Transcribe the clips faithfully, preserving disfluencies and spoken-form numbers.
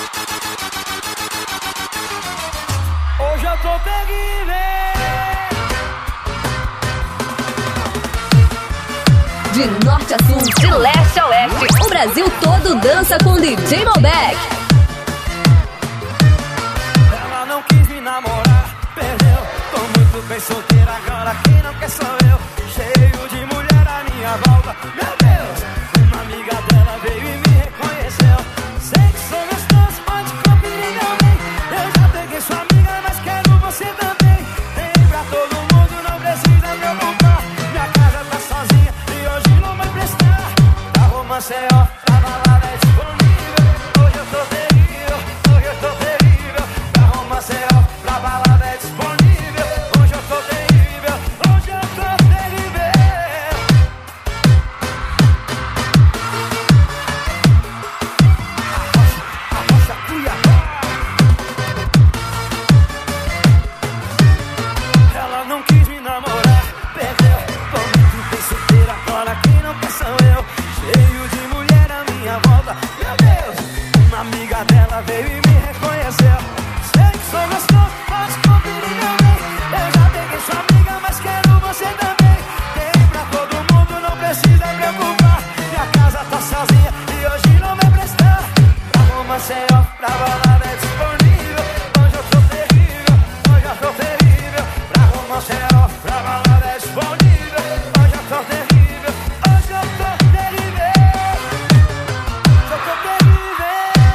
Hoje eu tô terrível. De norte a sul, de leste a oeste, o Brasil todo dança com D J Malbec. Ela não quis me namorar, perdeu. Tô muito bem solteira agora, quem não quer sou eu. Cheio de mulher à minha volta, meu Deus. Uma amiga dela veio e me reconheceu. Sei que sou gostoso, pode conferir meu bem. Eu já peguei sua amiga, mas quero você também. Tem pra todo mundo, não precisa me ocupar. Minha casa tá sozinha e hoje não vai prestar. Da Maceió, pra balada é disponível. Hoje eu tô terrível, hoje eu tô terrível. Da Maceió, pra balada é disponível. Hoje eu tô terrível, hoje eu tô terrível. Arrocha, Cuiabá. Ela não quis me namorar, perdeu. Tô muito bem solteira agora, quem não quer sou eu. Cheio de mulher à minha volta, meu Deus. Uma amiga dela veio e me reconheceu. Sei que sou gostoso, pode conferir meu bem. Eu já peguei sua amiga, mas quero você também. Tem pra todo mundo, não precisa preocupar. Minha casa tá sozinha e hoje não vai prestar. Pra Maceió, pra balada é disponível. Hoje eu tô terrível, hoje eu tô terrível. Pra Maceió, pra balada é disponível. Hoje eu tô terrível, hoje eu tô terrível. Hoje eu tô terrível.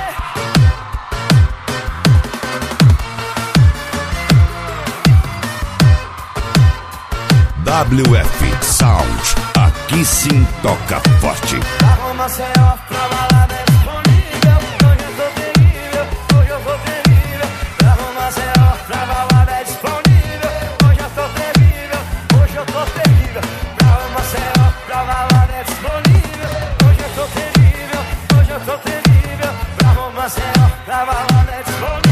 W F Sound, aqui sim toca forte. Pra Maceió, pra balada é disponível. Hoje eu tô terrível, hoje eu tô terrível. Pra Maceió, pra balada é disponível. Hoje eu tô terrível, hoje eu tô terrível. Pra Maceió, pra balada é disponível. Hoje eu tô terrível, hoje eu tô terrível. Pra Maceió, pra balada é disponível.